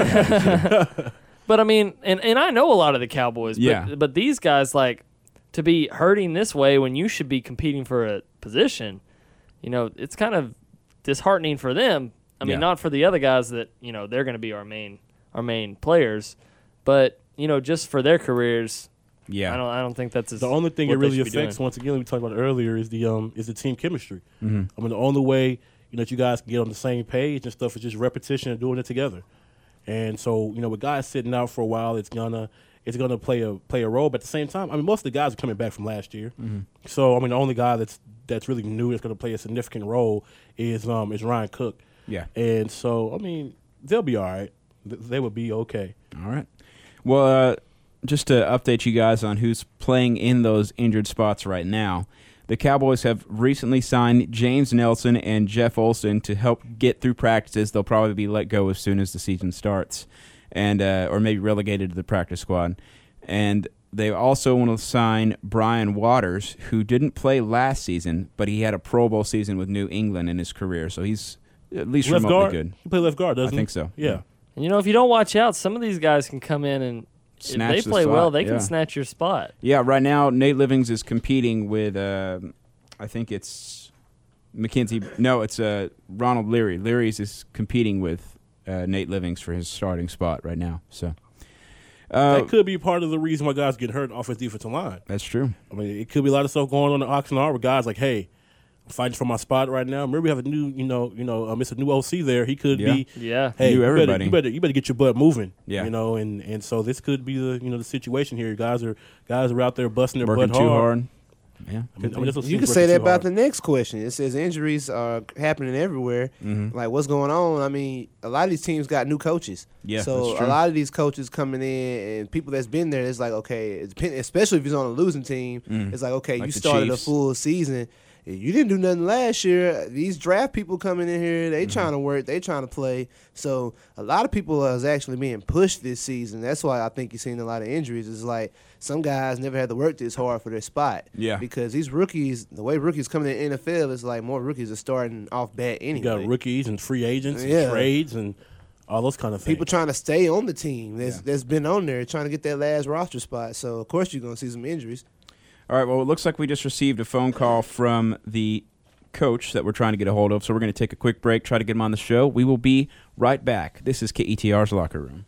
guys. But, I mean, and I know a lot of the Cowboys. But these guys, like, to be hurting this way when you should be competing for a position, it's kind of disheartening for them. I mean, not for the other guys that, they're going to be our main players. But, just for their careers... Yeah, I don't think that's the only thing it really affects. Once again, we talked about it earlier, is the team chemistry. I mean, the only way that you guys can get on the same page and stuff is just repetition and doing it together. And so with guys sitting out for a while, it's gonna play a role. But at the same time, I mean, most of the guys are coming back from last year. So I mean, the only guy that's really new that's going to play a significant role is Ryan Cook. Yeah, and so I mean, they'll be all right. They will be okay. All right. Well. Just to update you guys on who's playing in those injured spots right now, the Cowboys have recently signed James Nelson and Jeff Olson to help get through practices. They'll probably be let go as soon as the season starts, and or maybe relegated to the practice squad. And they also want to sign Brian Waters, who didn't play last season, but he had a Pro Bowl season with New England in his career, so he's at least left remotely guard. good. He play left guard, doesn't he? I think so. Yeah. And if you don't watch out, some of these guys can come in and snatch if they play spot, well, they can snatch your spot. Yeah, right now Nate Livings is competing with, I think it's Mackenzie. No, it's Ronald Leary. Leary's is competing with Nate Livings for his starting spot right now. So that could be part of the reason why guys get hurt off his defensive line. That's true. I mean, it could be a lot of stuff going on in Oxnard where guys like, hey, I'm fighting for my spot right now. Remember, we have a new, Mr. New OC there. He could be, hey, you better get your butt moving. Yeah. And so this could be the situation here. Guys are out there busting their working butt too hard. Yeah, you can say that about the next question. It says injuries are happening everywhere. Like, what's going on? I mean, a lot of these teams got new coaches. Yeah, so that's true. A lot of these coaches coming in and people that's been there, it's like, okay, especially if he's on a losing team, it's like, okay, you started a full season. You didn't do nothing last year. These draft people coming in here, they trying to work, they trying to play. So a lot of people is actually being pushed this season. That's why I think you're seeing a lot of injuries. It's like some guys never had to work this hard for their spot. Yeah. Because these rookies, the way rookies coming in the NFL, is like more rookies are starting off bad anyway. You got rookies and free agents and trades and all those kind of things. People trying to stay on the team that's been on there, trying to get that last roster spot. So, of course, you're going to see some injuries. All right, well, it looks like we just received a phone call from the coach that we're trying to get a hold of, so we're going to take a quick break, try to get him on the show. We will be right back. This is KETR's Locker Room.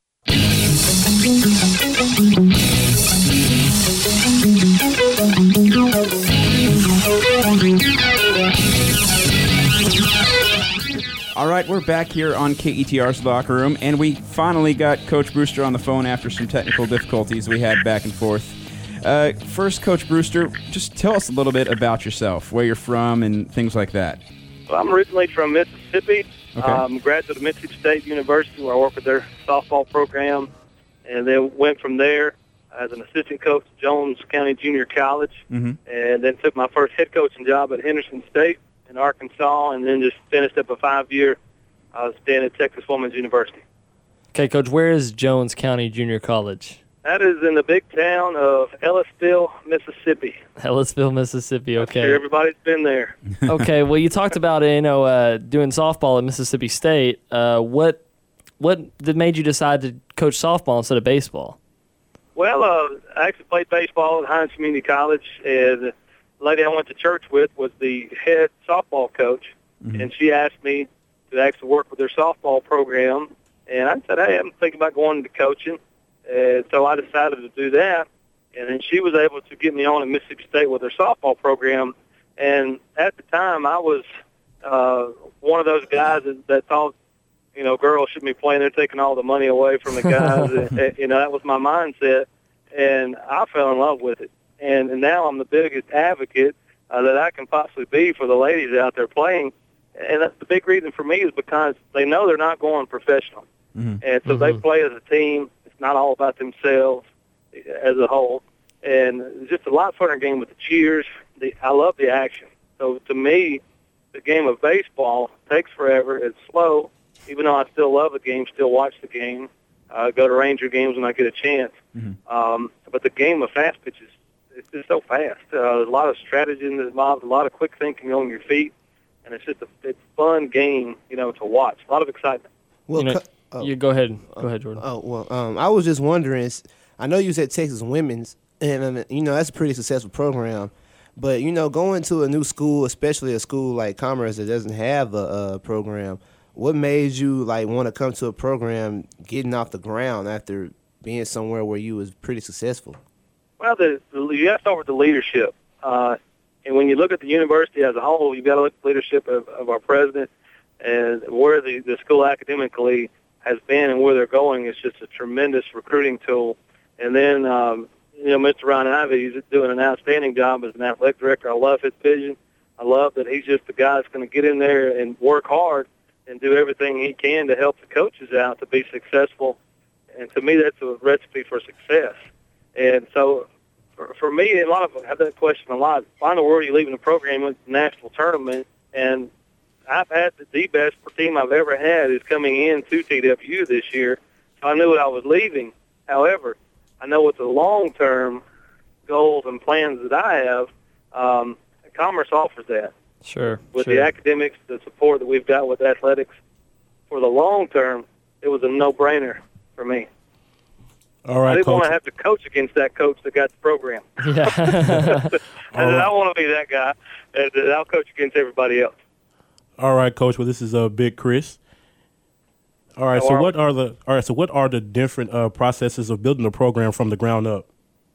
All right, we're back here on KETR's Locker Room, and we finally got Coach Brewster on the phone after some technical difficulties we had back and forth. First, Coach Brewster, just tell us a little bit about yourself, where you're from, and things like that. Well, I'm originally from Mississippi. Okay. I'm a graduate of Mississippi State University, where I work with their softball program, and then went from there as an assistant coach at Jones County Junior College, and then took my first head coaching job at Henderson State in Arkansas, and then just finished up a 5-year stint at Texas Woman's University. Okay, Coach, where is Jones County Junior College? That is in the big town of Ellisville, Mississippi. Ellisville, Mississippi, okay. I'm sure everybody's been there. Okay, well, you talked about doing softball at Mississippi State. What made you decide to coach softball instead of baseball? Well, I actually played baseball at Hines Community College, and the lady I went to church with was the head softball coach, and she asked me to actually work with their softball program, and I said, hey, I'm thinking about going into coaching, and so I decided to do that, and then she was able to get me on at Mississippi State with their softball program, and at the time I was one of those guys that thought, girls shouldn't be playing. They're taking all the money away from the guys. and, that was my mindset, and I fell in love with it. And now I'm the biggest advocate that I can possibly be for the ladies out there playing. And that's the big reason for me is because they know they're not going professional. And so they play as a team. It's not all about themselves as a whole. And it's just a lot funner game with the cheers. I love the action. So to me, the game of baseball takes forever. It's slow. Even though I still love the game, still watch the game, go to Ranger games when I get a chance. But the game of fast pitches, it's just so fast. There's a lot of strategy involved, a lot of quick thinking on your feet, and it's just it's a fun game, to watch. A lot of excitement. Well, you go ahead. Go ahead, Jordan. I was just wondering. I know you said Texas Women's, and that's a pretty successful program. But going to a new school, especially a school like Commerce that doesn't have a program. What made you want to come to a program getting off the ground after being somewhere where you was pretty successful? Well, you have to start with the leadership. And when you look at the university as a whole, you've got to look at the leadership of our president and where the school academically has been and where they're going. It's just a tremendous recruiting tool. And then, Mr. Ryan Ivey, he's doing an outstanding job as an athletic director. I love his vision. I love that he's just the guy that's going to get in there and work hard and do everything he can to help the coaches out to be successful. And to me, that's a recipe for success. And so for me, a lot of them have that question a lot. Why in the world are you leaving the program with the national tournament? And I've had the best team I've ever had is coming in to TWU this year. So I knew what I was leaving. However, I know what the long-term goals and plans that I have, Commerce offers that. Sure. With the academics, the support that we've got with athletics, for the long term, it was a no-brainer for me. All right, I didn't Coach. want to have to coach against that coach that got the program. Yeah. I want to be that guy, and I'll coach against everybody else. All right, Coach. Well, this is Big Chris. All right. So what are the different processes of building a program from the ground up?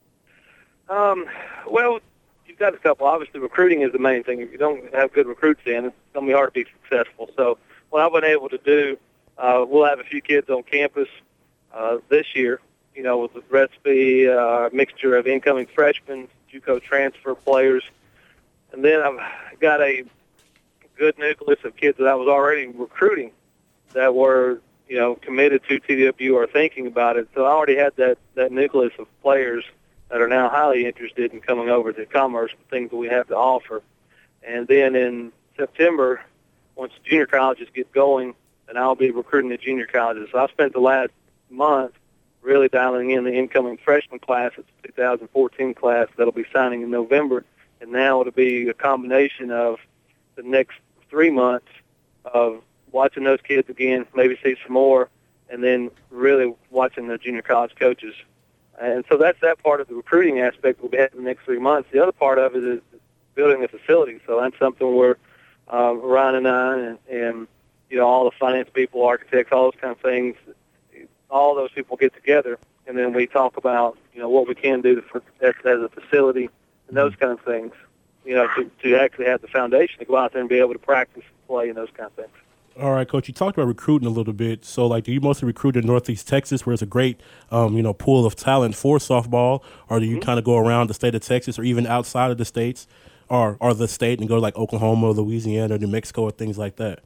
Well, you've got a couple. Obviously, recruiting is the main thing. If you don't have good recruits in, it's going to be hard to be successful. So what I've been able to do, we'll have a few kids on campus this year, with the recipe, a mixture of incoming freshmen, JUCO transfer players. And then I've got a good nucleus of kids that I was already recruiting that were, committed to TWU or thinking about it. So I already had that nucleus of players that are now highly interested in coming over to Commerce, the things that we have to offer. And then in September, once junior colleges get going, then I'll be recruiting the junior colleges. So I spent the last month really dialing in the incoming freshman class. It's the 2014 class that'll be signing in November. And now it'll be a combination of the next 3 months of watching those kids again, maybe see some more, and then really watching the junior college coaches And so that's that part of the recruiting aspect we'll be having the next 3 months. The other part of it is building the facility. So that's something where Ryan and I and all the finance people, architects, all those kind of things, all those people get together, and then we talk about, what we can do as a facility and those kind of things, to actually have the foundation to go out there and be able to practice and play and those kind of things. All right, Coach, you talked about recruiting a little bit. So, do you mostly recruit in Northeast Texas, where there's a great, pool of talent for softball, or do you kind of go around the state of Texas or even outside of the states or the state and go to, Oklahoma, Louisiana, New Mexico, or things like that?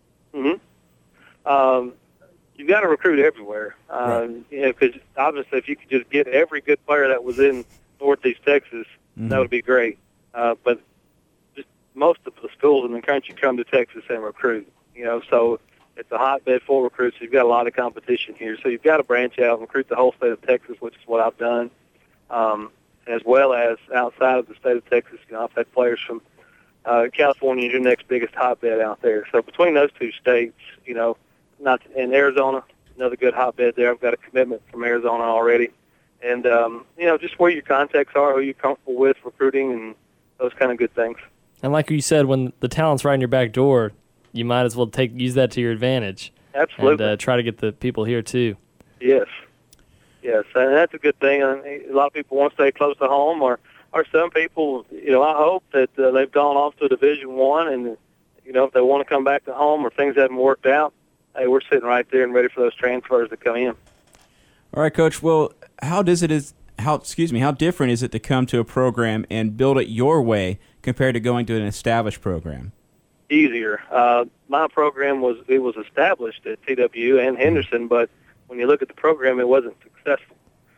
Mm-hmm. You've got to recruit everywhere. Because obviously if you could just get every good player that was in Northeast Texas, that would be great. But just most of the schools in the country come to Texas and recruit. So it's a hotbed for recruits. You've got a lot of competition here. So you've got to branch out and recruit the whole state of Texas, which is what I've done, as well as outside of the state of Texas. I've had players from California, your next biggest hotbed out there. So between those two states, not in Arizona, another good hotbed there. I've got a commitment from Arizona already. And, just where your contacts are, who you're comfortable with recruiting and those kind of good things. And like you said, when the talent's right in your back door, you might as well use that to your advantage. Absolutely. And try to get the people here, too. Yes. Yes, and that's a good thing. A lot of people want to stay close to home, or some people, I hope that they've gone off to Division I, and, if they want to come back to home or things haven't worked out, hey, we're sitting right there and ready for those transfers to come in. All right, Coach. Well, how different is it to come to a program and build it your way compared to going to an established program? Easier. My program was established at TW and Henderson, but when you look at the program, it wasn't successful.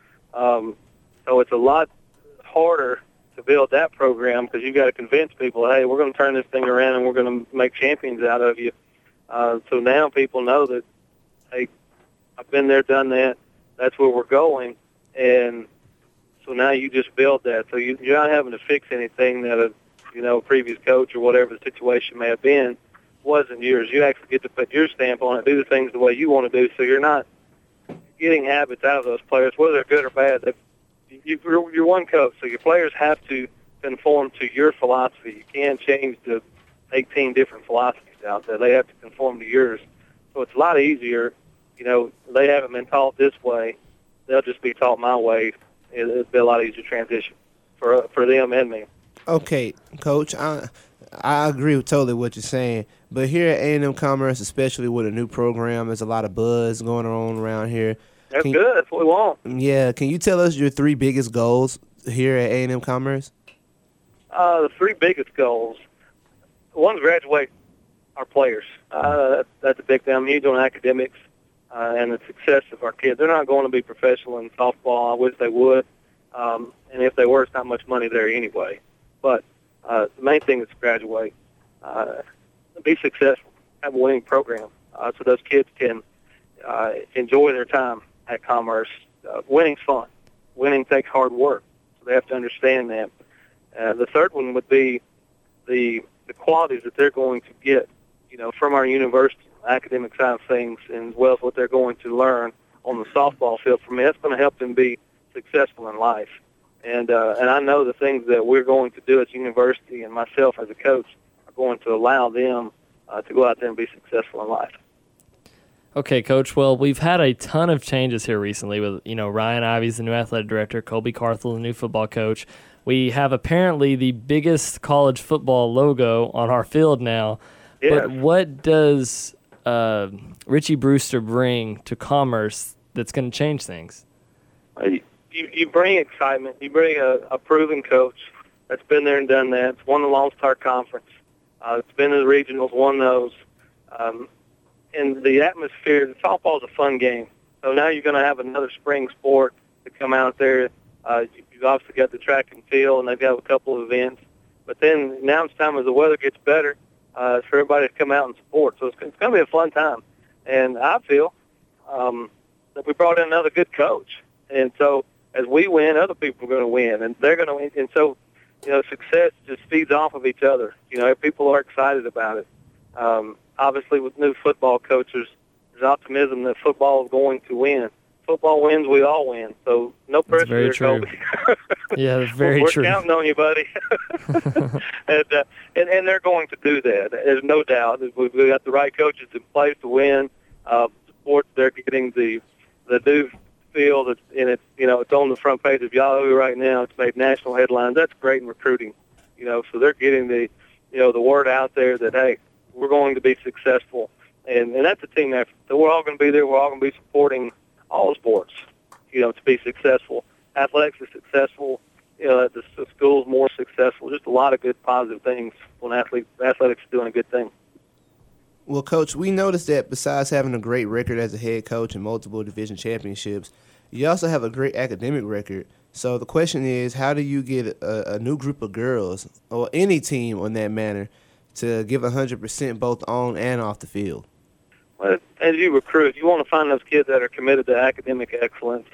So it's a lot harder to build that program because you got to convince people, hey, we're going to turn this thing around and we're going to make champions out of you. So now people know that, hey, I've been there, done that. That's where we're going, and so now you just build that. So you're not having to fix anything that a previous coach or whatever the situation may have been wasn't yours. You actually get to put your stamp on it, do the things the way you want to do. So you're not getting habits out of those players, whether they're good or bad. You're one coach, so your players have to conform to your philosophy. You can't change the 18 different philosophies out there. They have to conform to yours. So it's a lot easier. They haven't been taught this way. They'll just be taught my way. It'll be a lot easier transition for them and me. Okay, Coach, I agree with totally what you're saying. But here at A&M Commerce, especially with a new program, there's a lot of buzz going on around here. That's good. That's what we want. Yeah. Can you tell us your 3 biggest goals here at A&M Commerce? The 3 biggest goals. One, graduate our players. That's a big thing. I'm huge on academics and the success of our kids. They're not going to be professional in softball. I wish they would. And if they were, it's not much money there anyway. But the main thing is to graduate, be successful, have a winning program, so those kids can enjoy their time at Commerce. Winning's fun. Winning takes hard work, so they have to understand that. The third one would be the qualities that they're going to get, from our university, academic side of things, and as well as what they're going to learn on the softball field. For me, that's going to help them be successful in life. And I know the things that we're going to do as a university and myself as a coach are going to allow them to go out there and be successful in life. Okay, Coach. Well, we've had a ton of changes here recently with, Ryan Ivey's the new athletic director, Colby Carthel, the new football coach. We have apparently the biggest college football logo on our field now. Yes. But what does Richie Brewster bring to Commerce that's going to change things? You bring excitement. You bring a proven coach that's been there and done that. It's won the Lone Star Conference. It's been in the regionals, won those. And the atmosphere, the softball is a fun game. So now you're going to have another spring sport to come out there. You've obviously got the track and field, and they've got a couple of events. But then now it's time as the weather gets better for everybody to come out and support. So it's going to be a fun time. And I feel that we brought in another good coach. And so as we win, other people are going to win, and they're going to win. And so, success just feeds off of each other. People are excited about it. Obviously, with new football coaches, there's optimism that football is going to win. football wins, we all win. So no pressure very there, true. Kobe. Yeah, that's very We're true. counting on you, buddy. and they're going to do that. There's no doubt. We've got the right coaches in place to win. Support, they're getting the new field, and it's it's on the front page of Yahoo right now. It's made national headlines. That's great in recruiting. So they're getting the word out there that, hey, we're going to be successful. And that's a team effort. So we're all going to be there. We're all going to be supporting all sports, to be successful. Athletics is successful. The school's more successful. Just a lot of good positive things when athletics is doing a good thing. Well, Coach, we noticed that besides having a great record as a head coach and multiple division championships, you also have a great academic record. So the question is, how do you get a new group of girls, or any team on that manner, to give 100% both on and off the field? Well, as you recruit, you want to find those kids that are committed to academic excellence,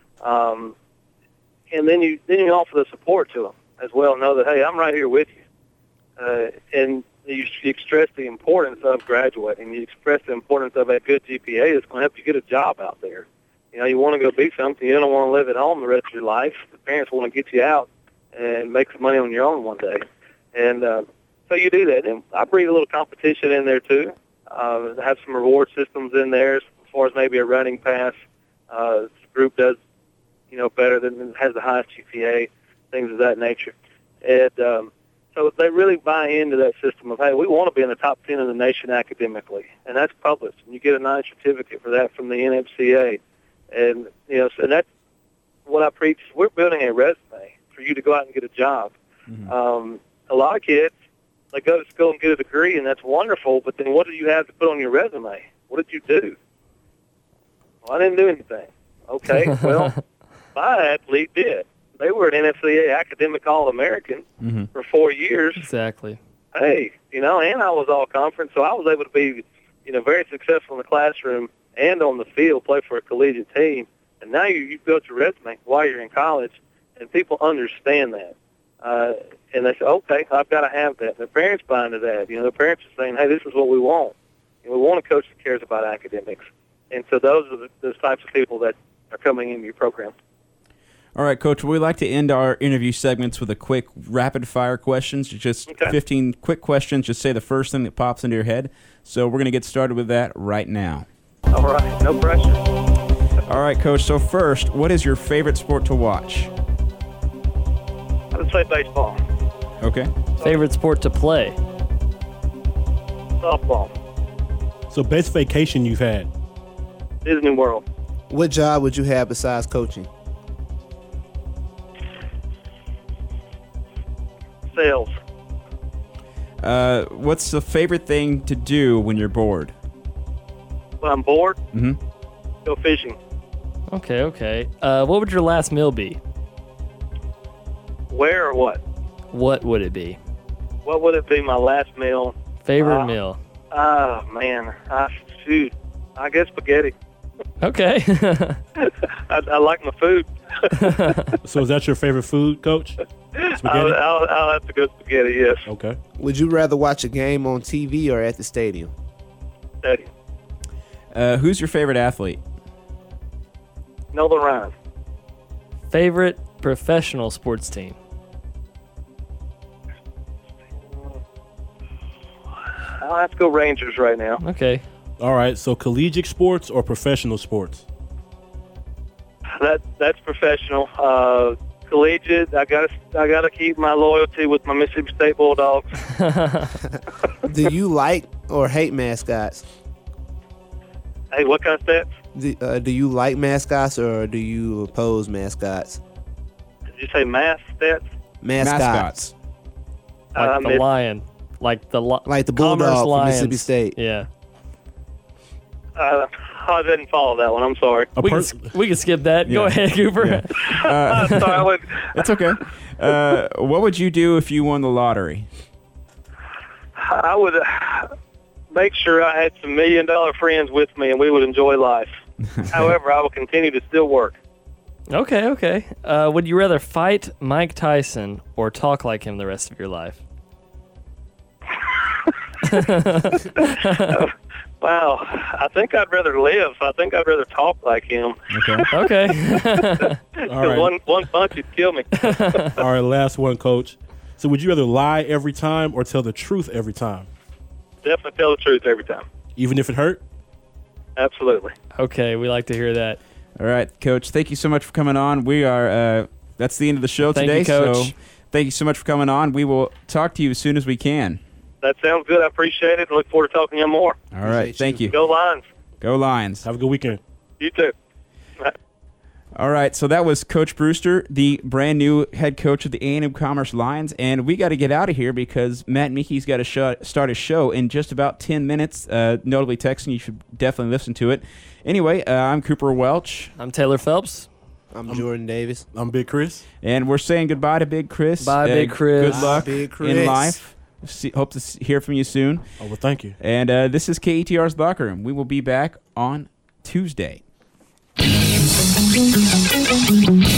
and then you offer the support to them as well. Know that, hey, I'm right here with you, and you stress the importance of graduating. You express the importance of a good GPA that's going to help you get a job out there. You want to go be something. You don't want to live at home the rest of your life. The parents want to get you out and make some money on your own one day, and so you do that. And I breed a little competition in there too. Have some reward systems in there as far as maybe a running pass. The group does, better than has the highest GPA, things of that nature. And so they really buy into that system of, hey, we want to be in the top 10 in the nation academically, and that's published. And you get a nice certificate for that from the NFCA. And, so that's what I preach. We're building a resume for you to go out and get a job. Mm-hmm. A lot of kids, they go to school and get a degree, and that's wonderful, but then what do you have to put on your resume? What did you do? Well, I didn't do anything. Okay, well, my athlete did. They were an NFCA Academic All-American for 4 years. Exactly. Hey, and I was all-conference, so I was able to be, very successful in the classroom and on the field, play for a collegiate team. And now you've built your resume while you're in college, and people understand that. And they say, okay, I've got to have that. Their parents buy into that. Their parents are saying, hey, this is what we want. And we want a coach that cares about academics. And so those are those types of people that are coming into your program. All right, Coach, we like to end our interview segments with a quick rapid-fire questions. Just 15 quick questions. Just say the first thing that pops into your head. So we're going to get started with that right now. All right, no pressure. All right, Coach, so first, what is your favorite sport to watch? I would say baseball. Okay. Favorite sport to play? Softball. So best vacation you've had? Disney World. What job would you have besides coaching? Sales. What's the favorite thing to do when you're bored? When I'm bored? Mm-hmm. Go fishing. Okay. What would your last meal be? Where or what? What would it be? What would it be, my last meal? Favorite meal? Man. Shoot. I guess spaghetti. Okay. I like my food. So is that your favorite food, Coach? Spaghetti? I'll have to go spaghetti, yes. Okay. Would you rather watch a game on TV or at the stadium? Stadium. Who's your favorite athlete? Nolan Ryan. Favorite professional sports team? I'll have to go Rangers right now. Okay. All right. So collegiate sports or professional sports? That's professional. Collegiate, I gotta keep my loyalty with my Mississippi State Bulldogs. Do you like or hate mascots? Hey, what kind of stats? Do you like mascots or do you oppose mascots? Did you say stats? Mascots. Like the lion. Like the Bulldog from Mississippi State. Yeah. I didn't follow that one. I'm sorry. We can skip that. Yeah. Go ahead, Cooper. Yeah. Sorry, that's okay. What would you do if you won the lottery? I would make sure I had some $1 million friends with me, and we would enjoy life. However, I will continue to still work. Okay. Would you rather fight Mike Tyson or talk like him the rest of your life? Wow, I think I'd rather live. I think I'd rather talk like him. Okay. All right. One punch would kill me. All right, last one, Coach. So would you rather lie every time or tell the truth every time? Definitely tell the truth every time. Even if it hurt? Absolutely. Okay, we like to hear that. All right, Coach. Thank you so much for coming on. We are. That's the end of the show Thank today. you, Coach. So thank you so much for coming on. We will talk to you as soon as we can. That sounds good. I appreciate it. Look forward to talking to you more. All right. Thank you. Go Lions. Go Lions. Have a good weekend. You too. All right, so that was Coach Brewster, the brand new head coach of the A&M Commerce Lions, and we got to get out of here because Matt Meekie's got to start his show in just about 10 minutes. Notably Texan, you should definitely listen to it. Anyway, I'm Cooper Welch. I'm Taylor Phelps. I'm Jordan Davis. I'm Big Chris. And we're saying goodbye to Big Chris. Bye, Big Chris. Good luck Big Chris. in life. Hope to hear from you soon. Oh, well, thank you. And this is KETR's Locker Room. We will be back on Tuesday.